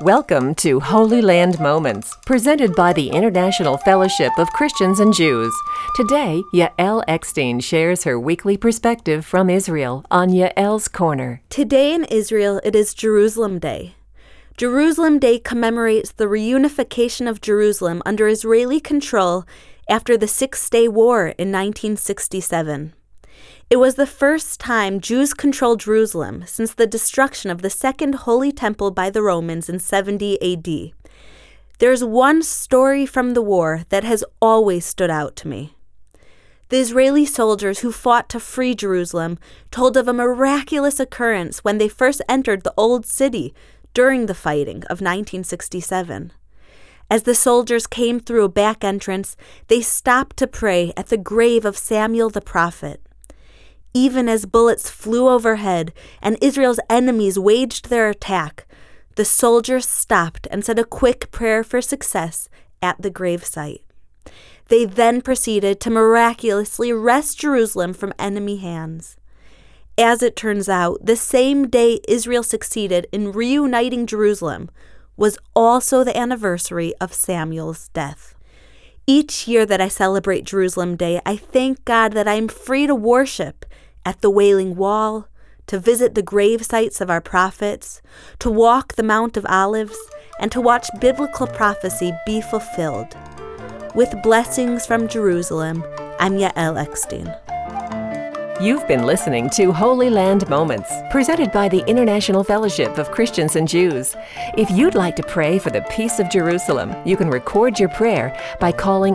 Welcome to Holy Land Moments, presented by the International Fellowship of Christians and Jews. Today, Yael Eckstein shares her weekly perspective from Israel on Yael's Corner. Today in Israel, it is Jerusalem Day. Jerusalem Day commemorates the reunification of Jerusalem under Israeli control after the Six-Day War in 1967. It was the first time Jews controlled Jerusalem since the destruction of the Second Holy Temple by the Romans in 70 A.D. There's one story from the war that has always stood out to me. The Israeli soldiers who fought to free Jerusalem told of a miraculous occurrence when they first entered the Old City during the fighting of 1967. As the soldiers came through a back entrance, they stopped to pray at the grave of Samuel the prophet. Even as bullets flew overhead and Israel's enemies waged their attack, the soldiers stopped and said a quick prayer for success at the gravesite. They then proceeded to miraculously wrest Jerusalem from enemy hands. As it turns out, the same day Israel succeeded in reuniting Jerusalem was also the anniversary of Samuel's death. Each year that I celebrate Jerusalem Day, I thank God that I am free to worship at the Wailing Wall, to visit the grave sites of our prophets, to walk the Mount of Olives, and to watch biblical prophecy be fulfilled. With blessings from Jerusalem, I'm Yael Eckstein. You've been listening to Holy Land Moments, presented by the International Fellowship of Christians and Jews. If you'd like to pray for the peace of Jerusalem, you can record your prayer by calling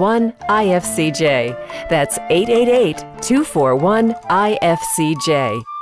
888-241-IFCJ. That's 888-241-IFCJ.